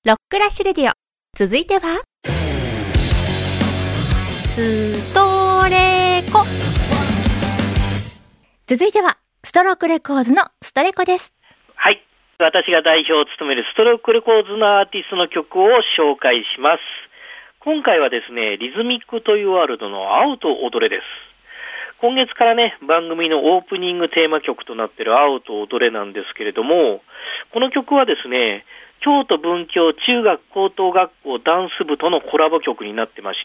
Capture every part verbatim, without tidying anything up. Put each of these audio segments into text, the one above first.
ロックラッシュレディオ。続いてはストレコ。続いてはストロークレコーズのストレコです。 はい、私が代表を務めるストロークレコーズのアーティストの曲を紹介します。今回はですね、リズミックトイワールドの青と踊れです。今月からね、番組のオープニングテーマ曲となっている青と踊れなんですけれども、この曲はですね、京都文教中学高等学校ダンス部とのコラボ曲になってまして、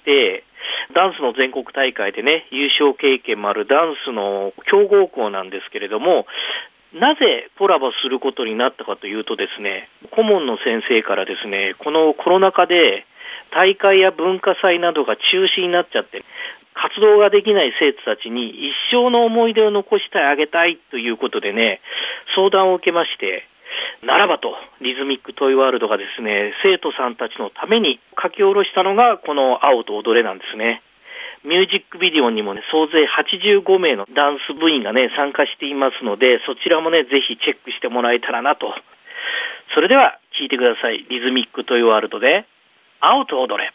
ダンスの全国大会でね、優勝経験もあるダンスの強豪校なんですけれども、なぜコラボすることになったかというとですね、顧問の先生からですね、このコロナ禍で大会や文化祭などが中止になっちゃって、活動ができない生徒たちに一生の思い出を残してあげたいということでね、相談を受けまして、ならばとリズミックトイワールドがですね、生徒さんたちのために書き下ろしたのがこの青と踊れなんですね。ミュージックビデオにもね、総勢はちじゅうごめいのダンス部員がね、参加していますので、そちらもね、ぜひチェックしてもらえたらなと。それでは聴いてください。リズミックトイワールドで青と踊れ。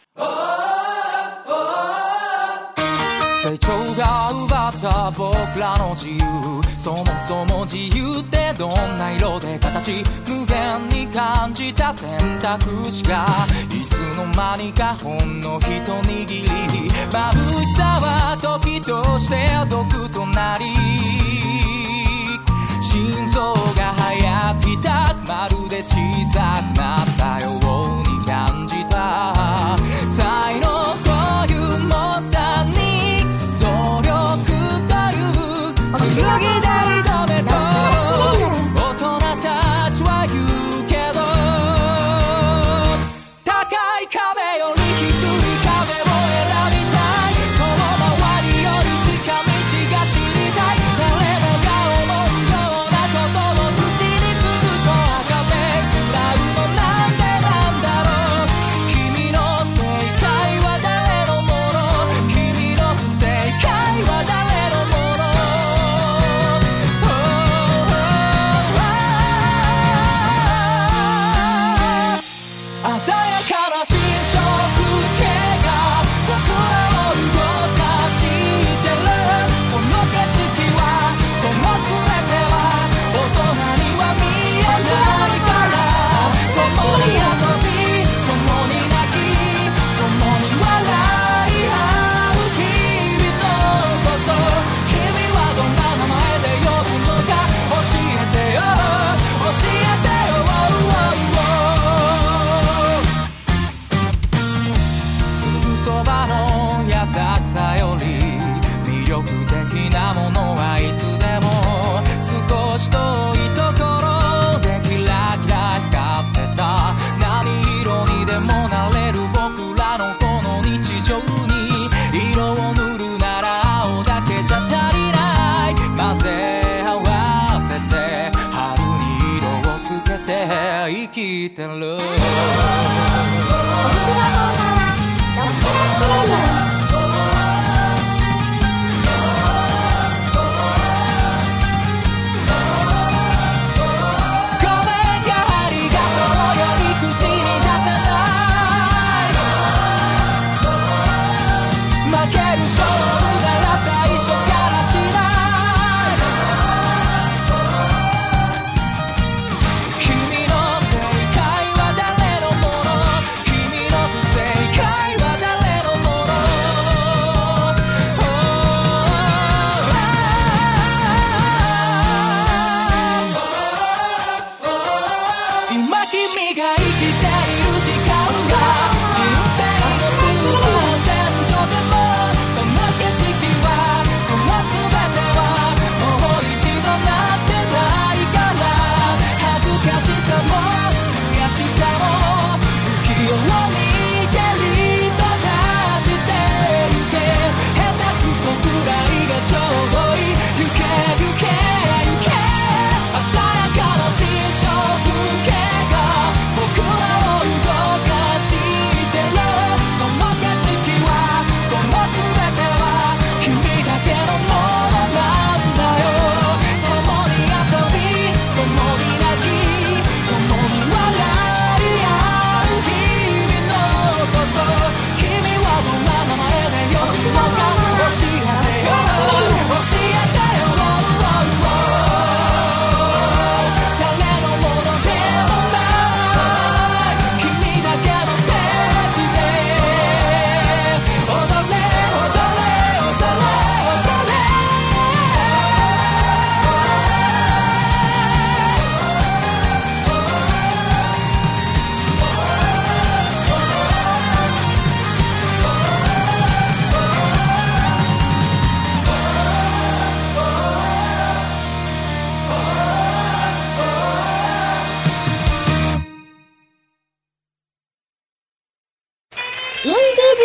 成長が奪った僕らの自由、そもそも自由ってどんな色で形、無限に感じた選択肢がいつの間にかほんの一握り、眩しさは時として毒となり、心臓が早く痛くまるで小さくなったように感じた。才能という猛者に脱ぎ台止めと大人たちは言うけど、高い壁より低い壁を選びたい、この周りより近道が知りたい、誰もが思うようなことを口にすると赤目食らうのなんでなんだろう。君の正解は誰のもの、君の不正解は誰のもの。鮮やかな新象風景が僕らを動かしてる、その景色はその全ては大人には見えないから、共に遊び共に泣き共に笑い合う日々のこと、君はどんな名前で呼ぶのか教えてよ教えてよ、そばの優しさより魅力的なものはいつでも少し遠いところでキラキラ光ってた、何色にでもなれる僕らのこの日常に色を塗るなら青だけじゃ足りない、混ぜ合わせて春に色をつけて生きてる。僕らを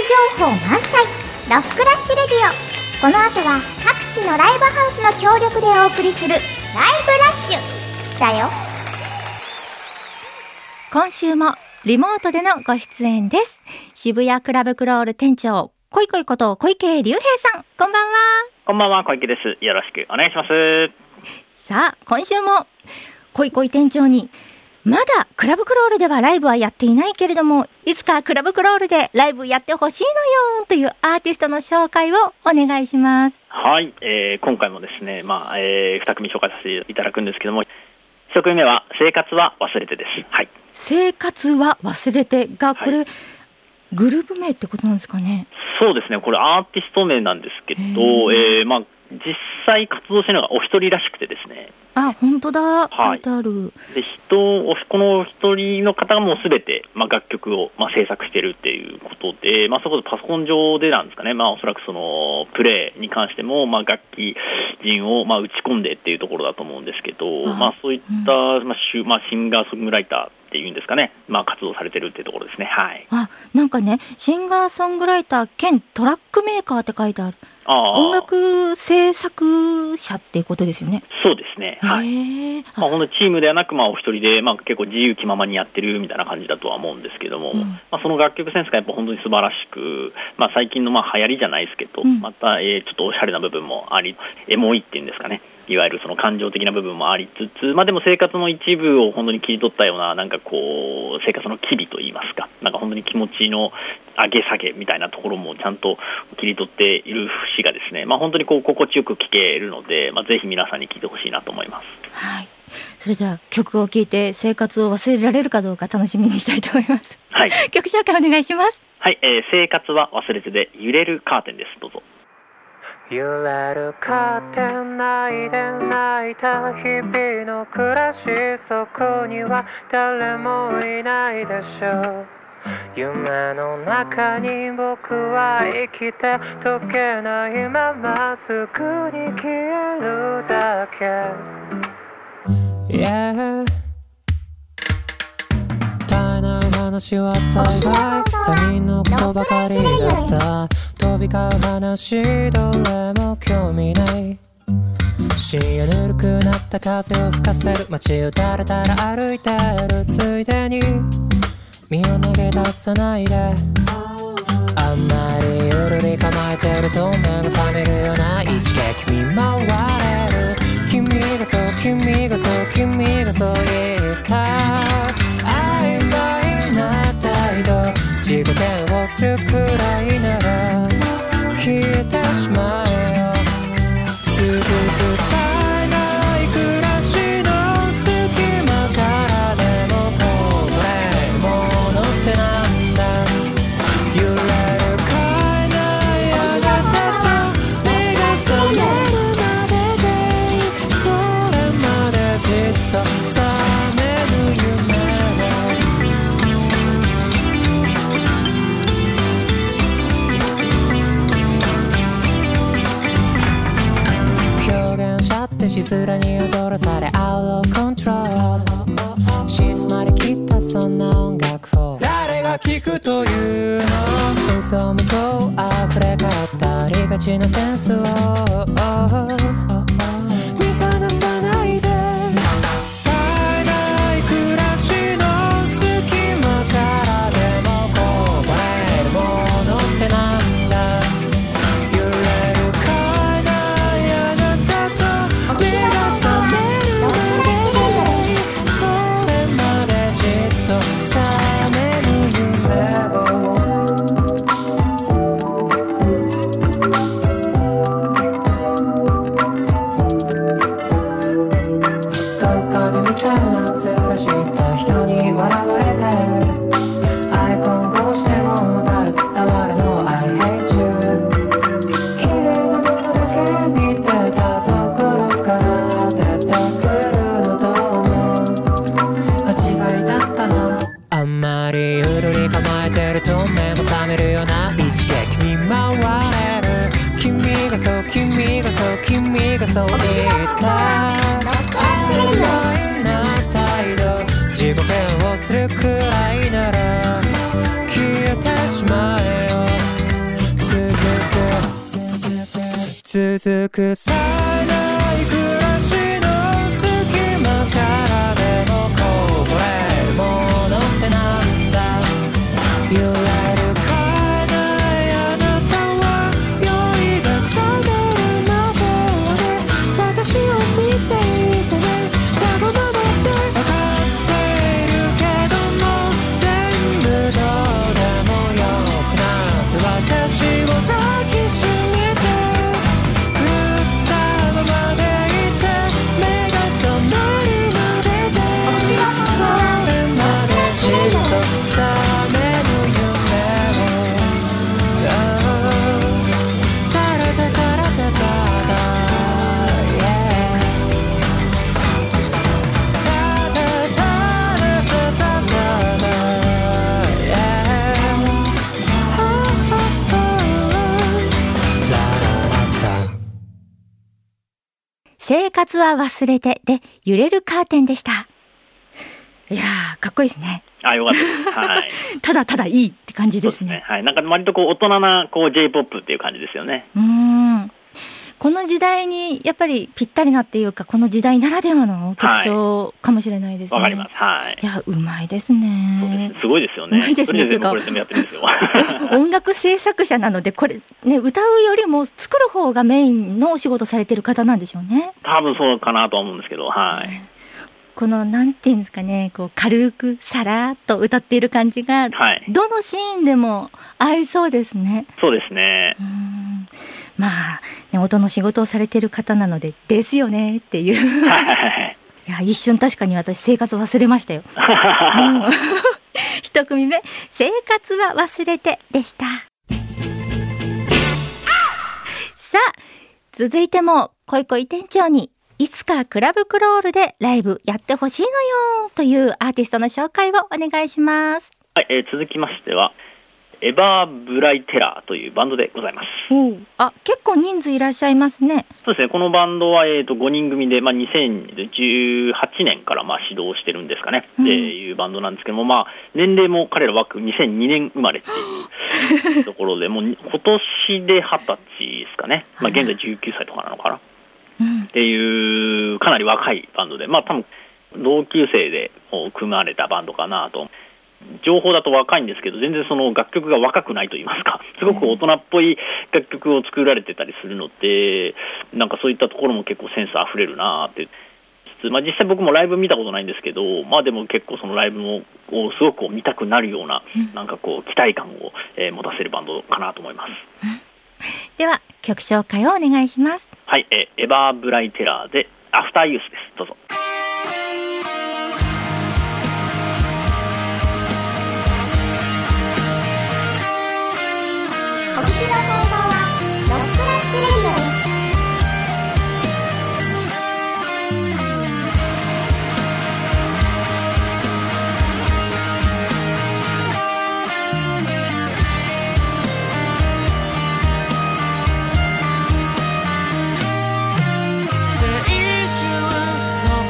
情報満載ロックラッシュレディオ。この後は各地のライブハウスの協力でお送りするライブラッシュだよ。 今週もリモートでのご出演です。渋谷クラブクロール店長こいこいこと小池隆平さん、こんばんは。 こんばんは、小池です。よろしくお願いします。 さあ今週もこいこい店長に、まだクラブクロールではライブはやっていないけれども、いつかクラブクロールでライブやってほしいのよというアーティストの紹介をお願いします。 はい、えー、今回もですね、まあえー、に組紹介させていただくんですけども、いち組目は生活は忘れてです。はい、生活は忘れてがこれ、はい、グループ名ってことなんですかね。 そうですね、これアーティスト名なんですけど、えーまあ、実際活動しているのがお一人らしくてですね。 あ、本当だ、書いてある。 で、人この一人の方がもうすべて、まあ、楽曲を、まあ、制作しているっていうことで、まあ、そこでパソコン上でなんですかね、まあ、おそらくそのプレイに関しても、まあ、楽器人を、まあ、打ち込んでっていうところだと思うんですけど、あまあ、そういった、うんまあシュまあ、シンガーソングライターっていうんですかね、まあ、活動されてるっていうところですね。はい、 あ、なんかね、シンガーソングライター兼トラックメーカーって書いてある。あ、音楽制作者っていうことですよね。 そうですね、はい、まあ、ほんとチームではなく、まあ、お一人で、まあ、結構自由気ままにやってるみたいな感じだとは思うんですけども、うんまあ、その楽曲センスがやっぱ本当に素晴らしく、まあ、最近のまあ流行りじゃないですけど、うん、また、えー、ちょっとおしゃれな部分もあり、エモいっていうんですかね、いわゆるその感情的な部分もありつつ、まあ、でも生活の一部を本当に切り取ったような、なんかこう生活の機微といいますか、なんか本当に気持ちの上げ下げみたいなところもちゃんと切り取っている節がですね、まあ、本当にこう心地よく聴けるので、まあ、ぜひ皆さんに聴いてほしいなと思います。 はい、それでは曲を聴いて生活を忘れられるかどうか楽しみにしたいと思います。はい、曲紹介お願いします。 はい、えー、生活は忘れてで揺れるカーテンです。どうぞ。 揺れるカーテン内で泣いた日々の暮らし、そこには誰もいないでしょう。夢の中に僕は生きて溶けないまますぐに消えるだけ、yeah. 絶えない話は大概他人のことばかりだった。飛び交う話どれも興味ない。視野ぬるくなった風を吹かせる街をだらだら歩いてるついでに身を投げ出さないで。あんまりゆるり構えてると目も覚めるような一撃見舞われる。君がそう君がそう君がそう言った曖昧な態度、自己嫌悪するくらいなら消えてしまえよ。続くさえない暮らしの隙間からでもこぼれるものってなんだ。揺れる変えないやがてと目が覚めるまでで、それまでじっと覚める夢しずらに踊らされ Out of control 静まりきったそんな音楽を誰が聴くというの。嘘もそう溢れかったありがちなセンスを見放さないで。冴えない暮らしの隙間からでもこぼれるものってなんだ。揺れる変えないあなたと目が覚めるまで、それまでじっと覚める夢をどこで見た夏らした人に笑われてアイコンこうしてもただ伝わるの I hate you。 綺麗なものだけ見てたところから出てくるのどうも間違いだったな。あんまりうるり構えてると目も覚めるような一撃見舞われる。君がそう君がそう君がそう言った曖昧な態度、自己嫌悪するくらいなら消えてしまえよ。 づくさえない暮らしの隙間からでもこぼれるものってなんだ。揺れる変えないあなたは酔いが覚める魔法で私を見ていてね。わがままって分かっているけども全部どうでもよくなって私を抱きしめて狂ったままでいて目が覚めるまででそれまでじっと覚める夢をタラタタラタタタ Yeah タタタラタタタタ Yeah ラララタ生活は忘れてで揺れるカーテンでした。いやーかっこいいですね。 あ、よかったです。はい。 ただただいいって感じですね。 そうですね。はい。なんか割とこう大人なこう J-ポップ っていう感じですよね。 うーんこの時代にやっぱりぴったりなっていうかこの時代ならではの曲調かもしれないですね。 わかります。はい。 いやうまいですそうでね。 す。すごいですよね。 うまいですねっていうかこれでもやってるんですよ。 音楽制作者なのでこれね歌うよりも作る方がメインのお仕事されてる方なんでしょうね。 多分そうかなと思うんですけど、はい。 このなんていうんですかねこう軽くさらっと歌っている感じが、 はい。 どのシーンでも合いそうですね。 そうですねう。ーんまあ、ね、音の仕事をされている方なのでですよねっていうはいいや一瞬確かに私生活忘れましたよ。うん一組目生活は忘れてでした。さあ続いても恋恋店長にいつかクラブクロールでライブやってほしいのよというアーティストの紹介をお願いします。 はい、えー続きましてはエバーブライテラーというバンドでございます。 おうあ結構人数いらっしゃいますね。 そうですね。このバンドはえーとごにん組で、まあ、にせんじゅうはちねんからまあ始動してるんですかね、 うんっていうバンドなんですけども、まあ、年齢も彼らはにせんにねん生まれっていうところでもう今年ではたちですかね、まあ、現在じゅうきゅうさいとかなのかなうんっていうかなり若いバンドで、まあ多分同級生でこう組まれたバンドかなと。情報だと若いんですけど全然その楽曲が若くないと言いますか、すごく大人っぽい楽曲を作られてたりするので、なんかそういったところも結構センスあふれるなって。まあ、実際僕もライブ見たことないんですけど、まあでも結構そのライブもをすごく見たくなるような、なんかこう期待感を、えー持たせるバンドかなと思います。 では曲紹介をお願いします。 はい、えーエバーブライテラーでアフターユースです。どうぞ。 お聞きの放送はロックラッシュレディオです。 青春の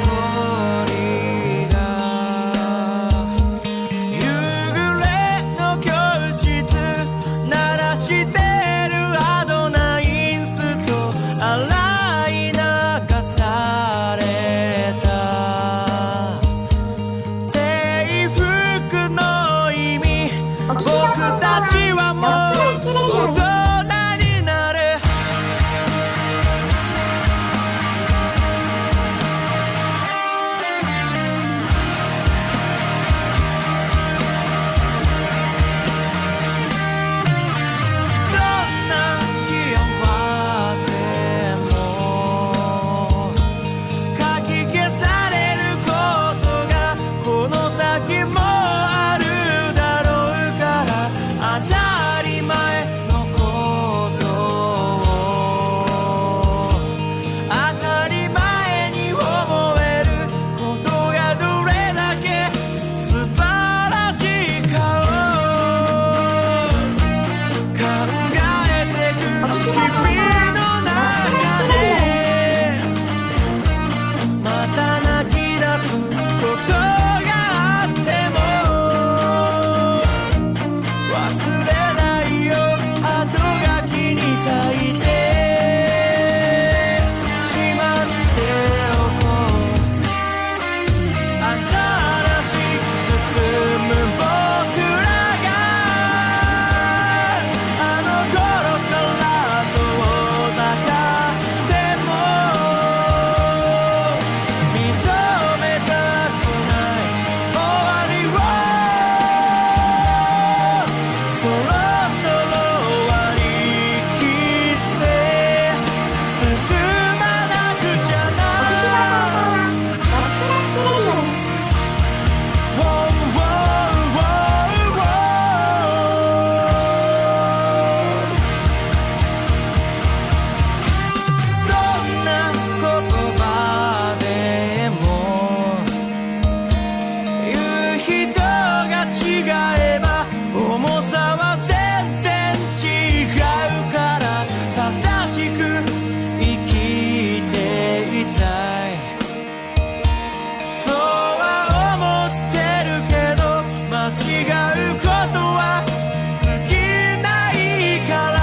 うことは尽きない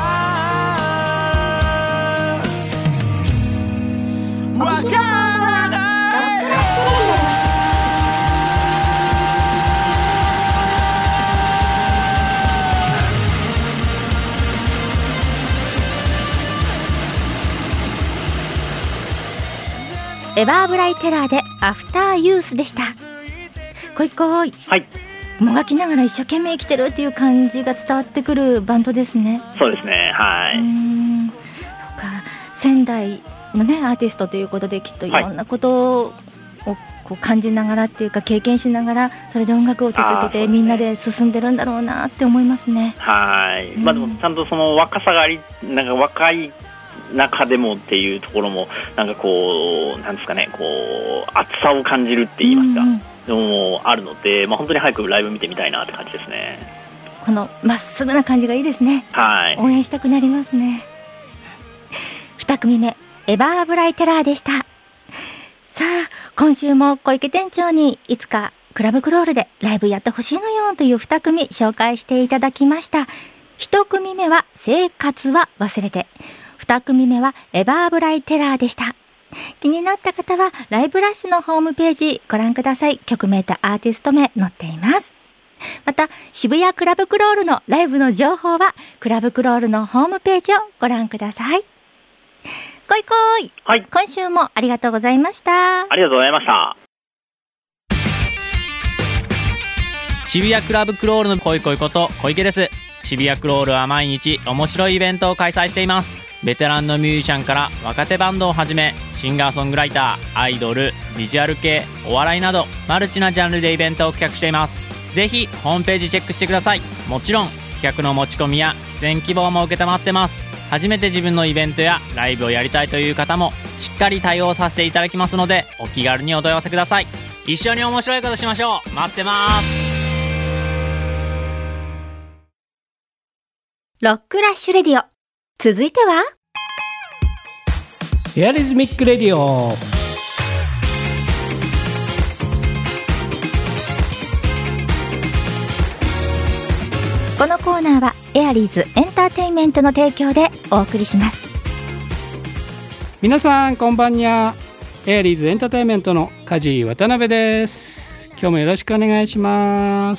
からわからないエバーブライテラーでアフターユースでした。こいこい、 はい、 もがきながら一生懸命生きてるっていう感じが伝わってくるバンドですね。 そうですね、はうーい。 ん、そうか、仙台のねアーティストということできっといろんなことをこう感じながらっていうか経験しながらそれで音楽を続けてみんなで進んでるんだろうなって思いますね。 はい、まあ、でもちゃんとその若さがあり、なんか若い中でもっていうところもなんかこうなんですかね、こう熱さを感じるって言いますか、うんうん、のもあるので、まあ、本当に早くライブ見てみたいなって感じですね。 このまっすぐな感じがいいですね。 はい、 応援したくなりますね。に組目エバーブライテラーでした。さあ今週も小池店長にいつかクラブクロールでライブやってほしいのよというに組紹介していただきました。いち組目は生活は忘れて、に組目はエバーブライテラーでした。気になった方はライブラッシュのホームページご覧ください。曲名とアーティスト名載っています。また渋谷クラブクロールのライブの情報はクラブクロールのホームページをご覧ください。こいこい、 はい、 今週もありがとうございました。 ありがとうございました。 渋谷クラブクロールのこいこいこと小池です。渋谷クロールは毎日面白いイベントを開催しています。ベテランのミュージシャンから若手バンドをはじめシンガーソングライター、アイドル、ビジュアル系、お笑いなどマルチなジャンルでイベントを企画しています。ぜひホームページチェックしてください。もちろん企画の持ち込みや出演希望も受けたまってます。初めて自分のイベントやライブをやりたいという方もしっかり対応させていただきますのでお気軽にお問い合わせください。一緒に面白いことしましょう。待ってます。 ロックラッシュレディオ、続いてはエアリズミックレディオ。 このコーナーはエアリーズエンターテインメントの提供でお送りします。 皆さんこんばんにゃ。エアリーズエンターテインメントの梶渡辺です。今日もよろしくお願いします。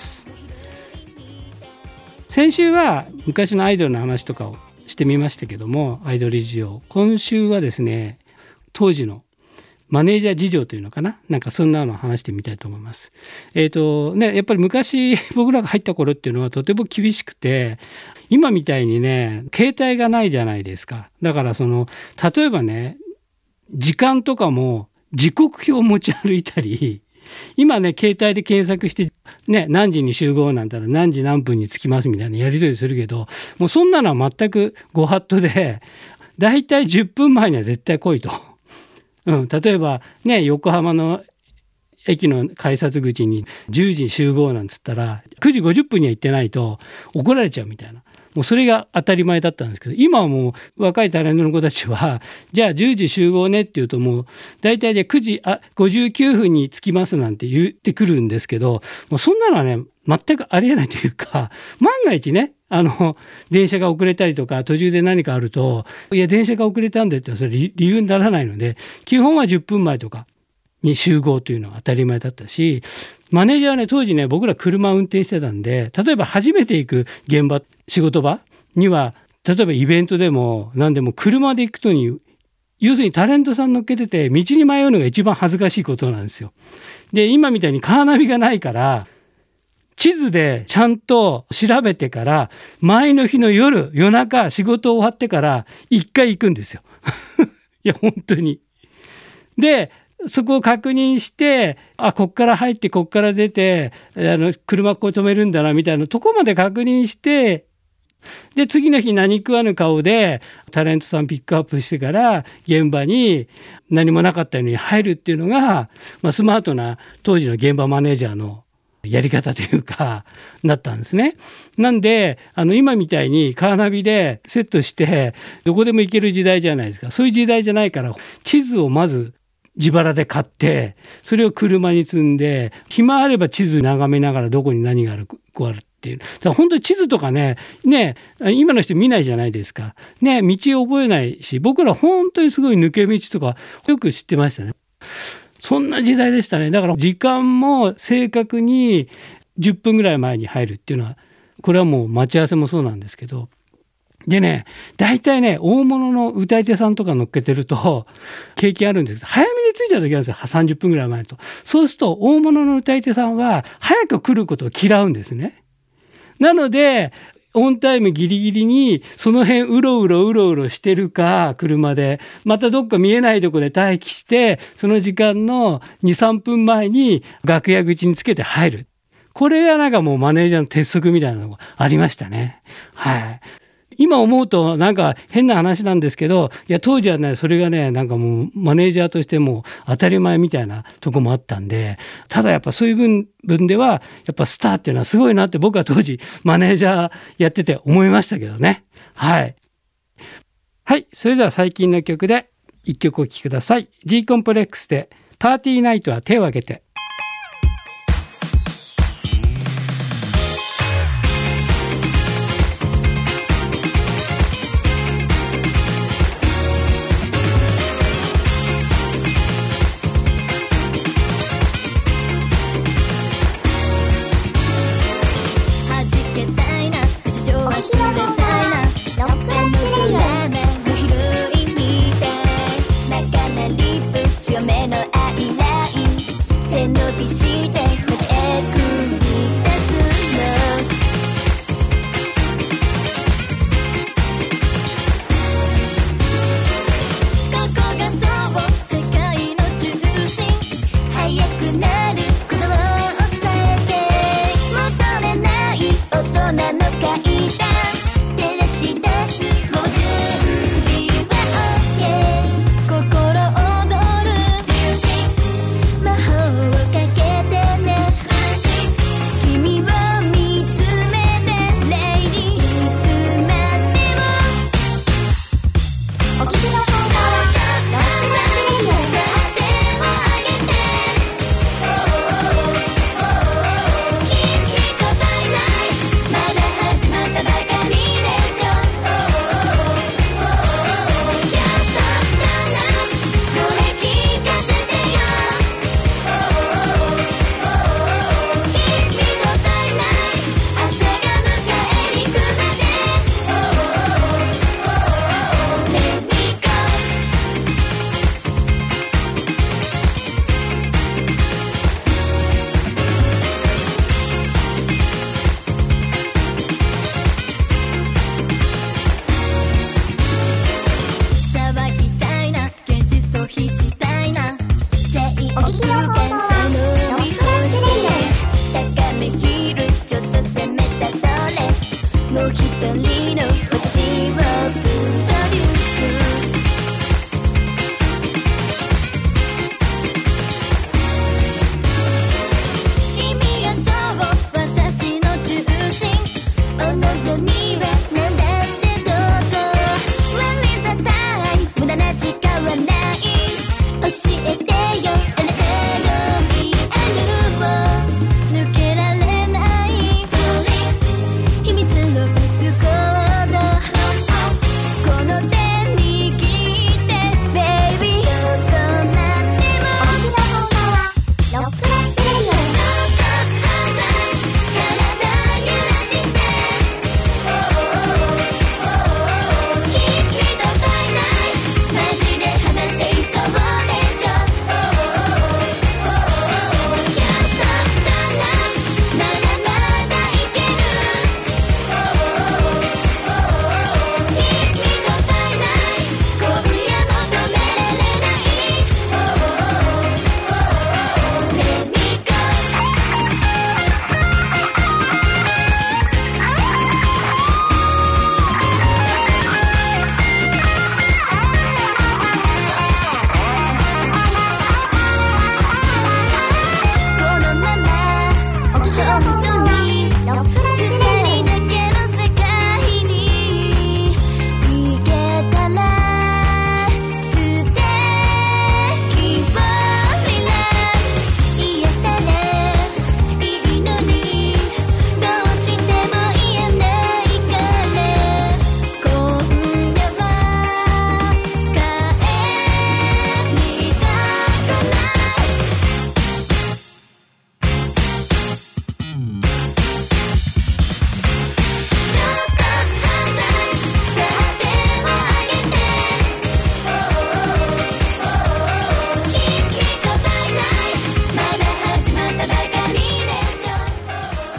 先週は昔のアイドルの話とかをしてみましたけども、アイドル事情。今週はですね、当時のマネージャー事情というのかな、なんかそんなのを話してみたいと思います。えっとね、やっぱり昔僕らが入った頃っていうのはとても厳しくて、今みたいにね携帯がないじゃないですか。だからその例えばね、時間とかも時刻表を持ち歩いたり、今ね携帯で検索してね、何時に集合なんたら何時何分に着きますみたいなやり取りするけど、もうそんなのは全くご法度で、だいたいじゅっぷんまえには絶対来いと、うん、例えばね横浜の駅の改札口にじゅうじ集合なんつったらくじごじゅっぷんには行ってないと怒られちゃうみたいな、もうそれが当たり前だったんですけど、今はもう若いタレントの子たちはじゃあじゅうじ集合ねって言うと、もう大体でくじあごじゅうきゅうふんに着きますなんて言ってくるんですけど、もうそんなのはね全くありえないというか、万が一ねあの電車が遅れたりとか途中で何かあると、いや電車が遅れたんでってそれ理由にならないので、基本はじゅっぷんまえとかに集合というのが当たり前だったし、マネージャーはね当時ね僕ら車を運転してたんで、例えば初めて行く現場仕事場には例えばイベントでも何でも車で行くとに、要するにタレントさん乗っけてて道に迷うのが一番恥ずかしいことなんですよ。で今みたいにカーナビがないから地図でちゃんと調べてから前の日の夜夜中仕事終わってから一回行くんですよいや本当に。でそこを確認して、あこっから入ってこっから出てあの車ここ止めるんだなみたいなとこまで確認して、で次の日何食わぬ顔でタレントさんピックアップしてから現場に何もなかったように入るっていうのが、まあ、スマートな当時の現場マネージャーのやり方というかなったんですね。なんであの今みたいにカーナビでセットしてどこでも行ける時代じゃないですか。そういう時代じゃないから、地図をまず自腹で買ってそれを車に積んで、暇あれば地図眺めながらどこに何があるこうあるっていう。だから本当に地図とかねね今の人見ないじゃないですかね。道覚えないし、僕ら本当にすごい抜け道とかよく知ってましたね。そんな時代でしたね。だから時間も正確にじゅっぷんぐらい前に入るっていうのは、これはもう待ち合わせもそうなんですけど、でね、大体ね、大物の歌い手さんとか乗っけてると経験あるんですけど、早めに着いちゃう時あるんですよ。さんじゅっぷんぐらい前と。そうすると大物の歌い手さんは早く来ることを嫌うんですね。なのでオンタイムギリギリにその辺うろうろうろうろしてるか、車でまたどっか見えないところで待機して、その時間のにさんぷんまえに楽屋口につけて入る。これがなんかもうマネージャーの鉄則みたいなのがありましたね。はい。今思うとなんか変な話なんですけど、いや当時はねそれがねなんかもうマネージャーとしても当たり前みたいなとこもあったんで、ただやっぱそういう分分ではやっぱスターっていうのはすごいなって僕は当時マネージャーやってて思いましたけどね。はいはい、それでは最近の曲で一曲お聴きください。 G コンプレックスでパーティーナイトは手を挙げて。 背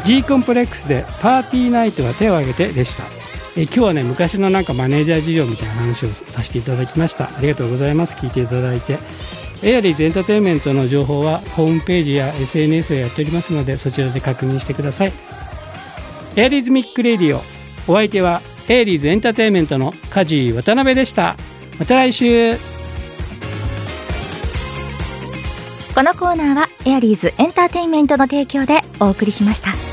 G コンプレックスでパーティーナイトは手を挙げてでした。え今日はね昔のなんかマネージャー事情みたいな話をさせていただきました。ありがとうございます。聞いていただいて。エアリーズエンターテインメントの情報はホームページや エスエヌエス をやっておりますので、そちらで確認してください。エアリーズミックレディオ、お相手はエアリーズエンターテインメントの梶渡辺でした。また来週。 このコーナーはエアリーズエンターテインメントの提供でお送りしました。